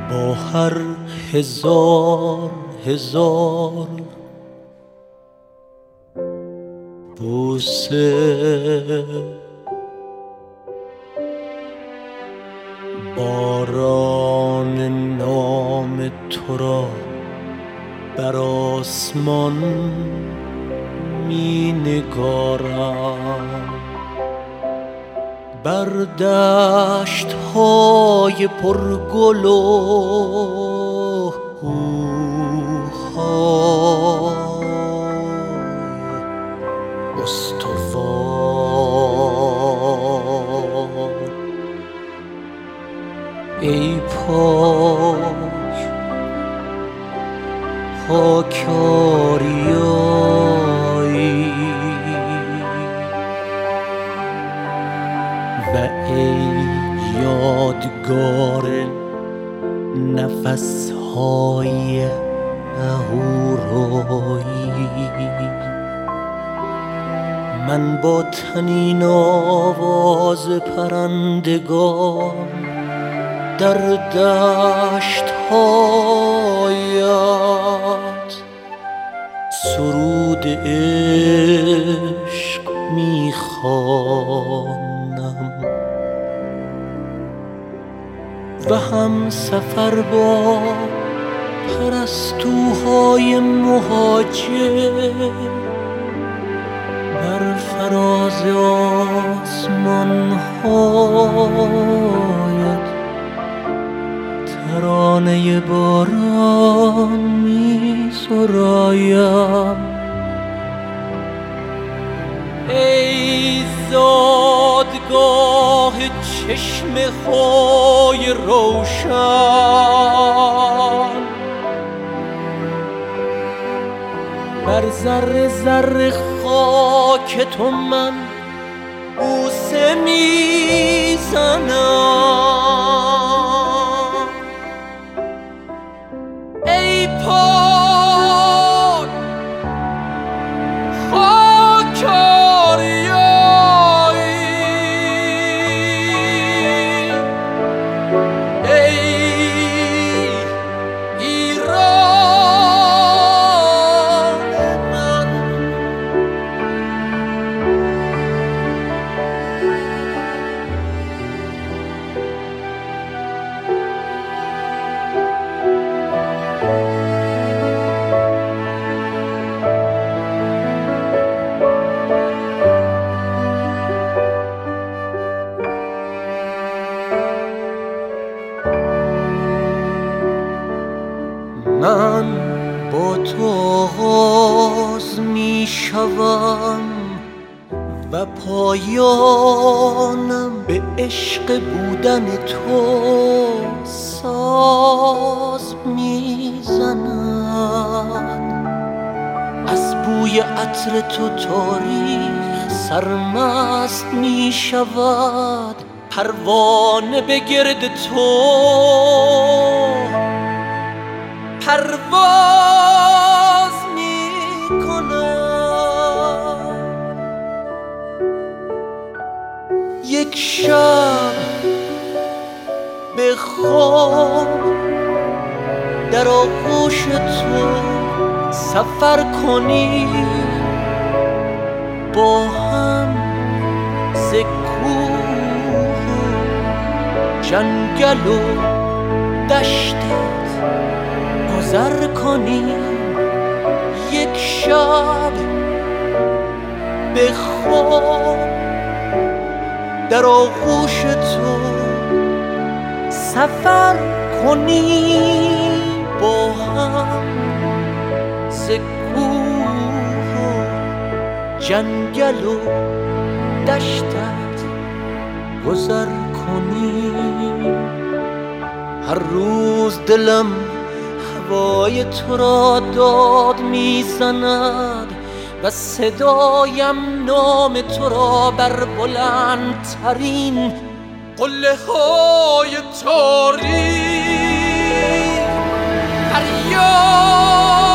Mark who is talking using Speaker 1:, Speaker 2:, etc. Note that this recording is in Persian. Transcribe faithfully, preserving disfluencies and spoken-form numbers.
Speaker 1: با هر هزار هزار بوسه باران نام تو را بر آسمان می نگارم، بر دشت های پرگل و کوه‌های استوار. ای پاک خاکاریایی و ای یادگار نفس‌های اهورایی. من با طنین آواز پرندگان در دشت‌هایت سرود عشق می‌خوانم و هم سفر با پرستوهای مهاجر بر فراز آسمان‌هایت ترانه باران می سرایم. ای زادگاه چشمه های روشن، بر ذره ذره خاک تو من بوسه میزنم. ای پاک خاکاریایی، ای ایران من. من با تو آغاز می شوم و پایانم به عشق بودن تو ساز می زند. از بوی عطر تو تاریخ سرمست می شود، پروانه به گرد تو پرواز می کنم. یک شب به خواب در آغوش تو سفر کنیم، با هم ز کوه جنگل و دشتت گذر کنیم. یک شب به خواب در آغوش تو سفر کنیم، با هم ز کوه و جنگل و دشتت گذر کنیم. هر روز دلم هوای تو را داد میزند و صدایم نام تو را بر بلندترین قله های تاریخ فریاد